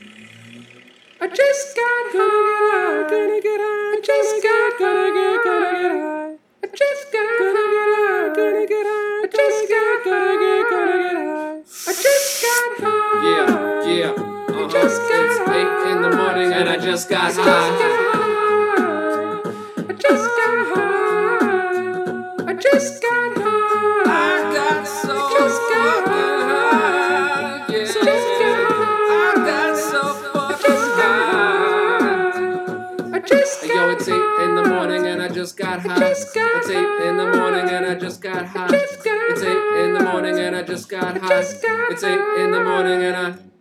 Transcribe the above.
I just got high. Gonna get high. I just got Gonna get high. high. I just got high. Gonna get high. I just got high. I just got high. Yeah. just got It's 8 in the morning and I just got high. I just got high. I just got high. I got so just got fucking high. Yeah. just got I got so fucking high. I just got Yo, it's 8 in the morning and I just got high. just got It's 8 in the morning and I just got high. just got It's 8 in the morning and I just got high. just got It's 8 in the morning and I